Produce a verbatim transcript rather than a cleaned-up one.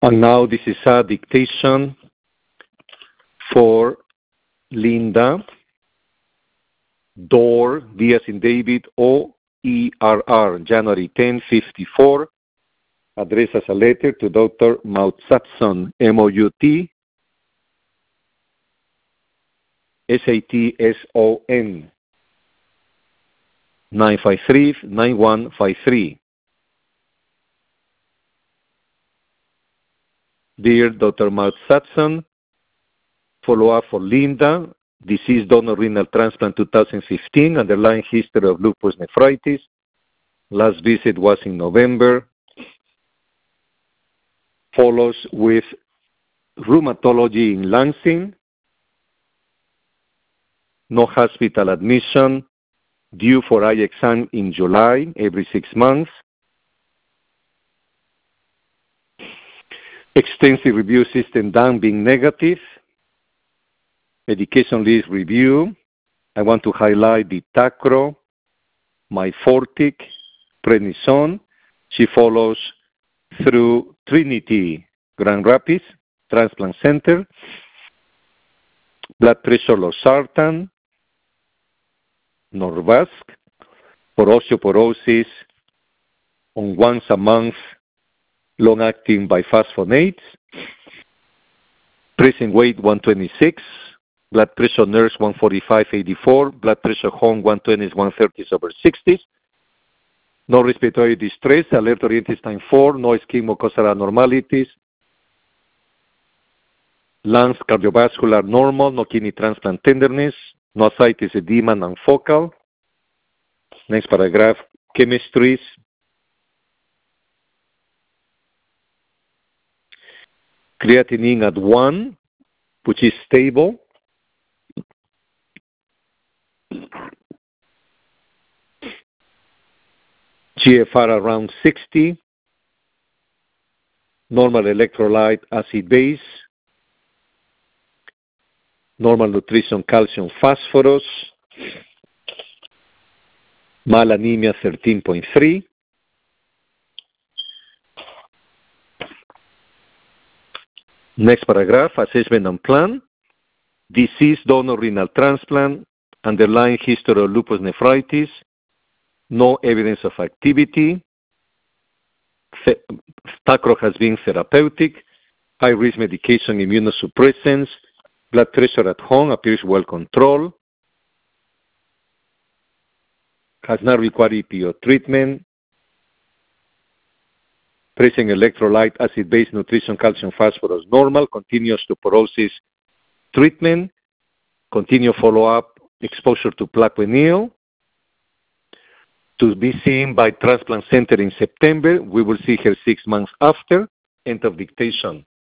And now this is a dictation for Linda Door, D as in David, O E R R, January tenth, fifty-four, addressed as a letter to Doctor Moutsatson, M O U T S A T S O N, nine five three, nine one five three. Dear Doctor Moutsatson, follow-up for Linda, deceased donor renal transplant two thousand fifteen, underlying history of lupus nephritis. Last visit was in November. Follows with rheumatology in Lansing. No hospital admission. Due for eye exam in July, every six months. Extensive review system done being negative. Medication list review. I want to highlight the Tacro, Myfortic, Prednisone. She follows through Trinity Grand Rapids Transplant Center. Blood pressure losartan, Norvasc, for osteoporosis on once a month long-acting biphosphonates. Present weight one twenty-six. Blood pressure nurse one forty-five eighty-four. Blood pressure home one twenty one thirty over sixty. No respiratory distress. Alert oriented time four. No ischemic mucosal abnormalities. Lungs cardiovascular normal. No kidney transplant tenderness. No ascites, edema, non-focal. Next paragraph. Chemistries. Creatinine at one, which is stable. G F R around sixty. Normal electrolyte acid base. Normal nutrition calcium phosphorus. Malanemia thirteen point three. Next paragraph, assessment and plan. Deceased donor renal transplant, underlying history of lupus nephritis, no evidence of activity. Tacro has been therapeutic, high-risk medication immunosuppressants, blood pressure at home appears well controlled, has not required E P O treatment, present electrolyte acid-base nutrition calcium phosphorus normal, continuous osteoporosis treatment, continue follow-up exposure to plaquenil, to be seen by transplant center in September. We will see her six months after. End of dictation.